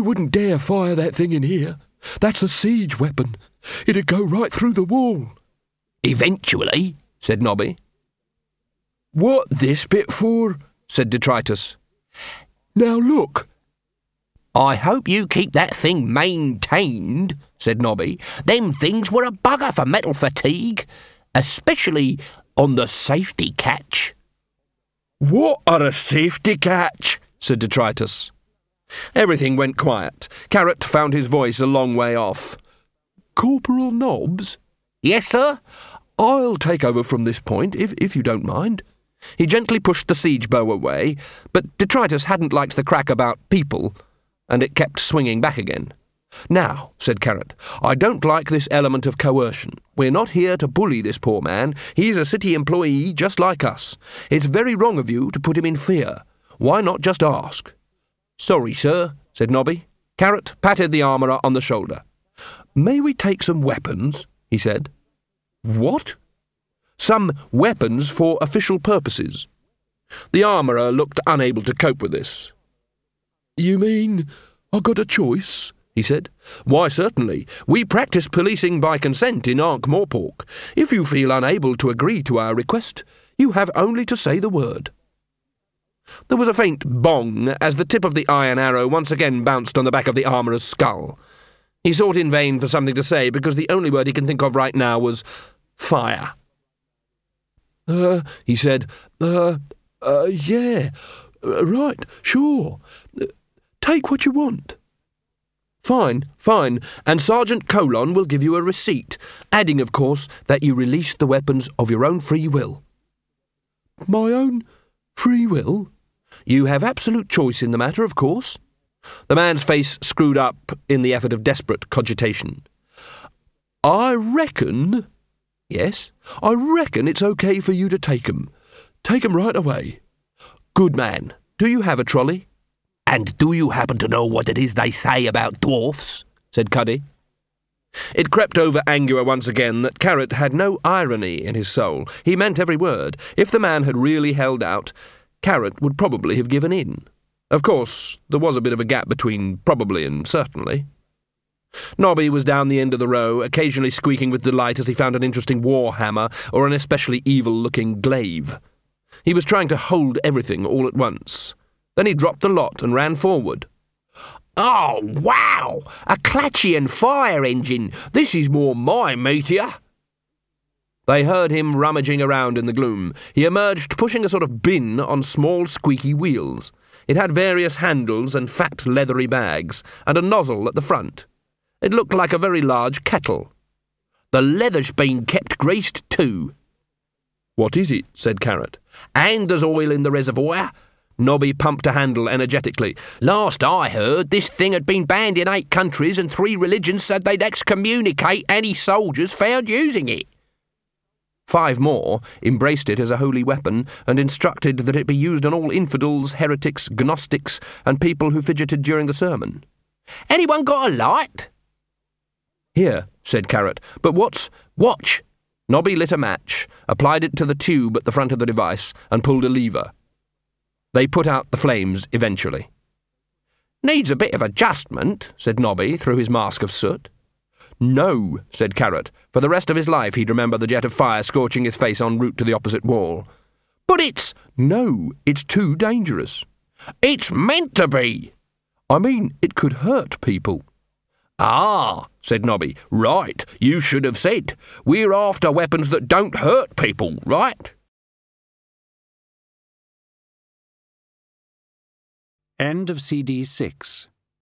wouldn't dare fire that thing in here. That's a siege weapon. It'd go right through the wall." "Eventually," said Nobby. "What this bit for?" said Detritus. "Now look." "I hope you keep that thing maintained," said Nobby. "Them things were a bugger for metal fatigue, especially on the safety catch." "What are a safety catch?" said Detritus. Everything went quiet. Carrot found his voice a long way off. "Corporal Nobbs?" "Yes, sir?" "I'll take over from this point, if you don't mind." He gently pushed the siege bow away, but Detritus hadn't liked the crack about people, and it kept swinging back again. "Now," said Carrot, "I don't like this element of coercion. We're not here to bully this poor man. He's a city employee just like us. It's very wrong of you to put him in fear. Why not just ask?" "Sorry, sir," said Nobby. Carrot patted the armourer on the shoulder. "May we take some weapons?" he said. "What?" "Some weapons for official purposes." The armourer looked unable to cope with this. "You mean I got a choice?" he said. "Why, certainly. We practice policing by consent in Ankh-Morpork. If you feel unable to agree to our request, you have only to say the word." There was a faint bong as the tip of the iron arrow once again bounced on the back of the armourer's skull. He sought in vain for something to say, because the only word he can think of right now was fire. He said, yeah, right, sure. Take what you want." Fine, and Sergeant Colon will give you a receipt, adding, of course, that you released the weapons of your own free will." "My own free will?" "You have absolute choice in the matter, of course." The man's face screwed up in the effort of desperate cogitation. "I reckon—" "Yes?" "I reckon it's okay for you to take 'em. Take 'em right away." "Good man. Do you have a trolley?" "And do you happen to know what it is they say about dwarfs?" said Cuddy. It crept over Angua once again that Carrot had no irony in his soul. He meant every word. If the man had really held out, Carrot would probably have given in. Of course, there was a bit of a gap between probably and certainly. Nobby was down the end of the row, occasionally squeaking with delight as he found an interesting war hammer or an especially evil-looking glaive. He was trying to hold everything all at once. Then he dropped the lot and ran forward. "Oh, wow! A Clatchian fire engine! This is more my meteor!" They heard him rummaging around in the gloom. He emerged pushing a sort of bin on small squeaky wheels. It had various handles and fat leathery bags, and a nozzle at the front. It looked like a very large kettle. "The leather's been kept greased too." "What is it?" said Carrot. "And there's oil in the reservoir." Nobby pumped a handle energetically. "Last I heard, this thing had been banned in 8 countries and 3 religions said they'd excommunicate any soldiers found using it." 5 more embraced it as a holy weapon and instructed that it be used on all infidels, heretics, gnostics, and people who fidgeted during the sermon. "Anyone got a light?" "Here," said Carrot. "But watch!" Nobby lit a match, applied it to the tube at the front of the device, and pulled a lever. They put out the flames eventually. "Needs a bit of adjustment," said Nobby through his mask of soot. "No," said Carrot. For the rest of his life he'd remember the jet of fire scorching his face en route to the opposite wall. "But it's—" "No, it's too dangerous." "It's meant to be." "I mean, it could hurt people." "Ah," said Nobby. "Right, you should have said. We're after weapons that don't hurt people, right?" End of CD 6.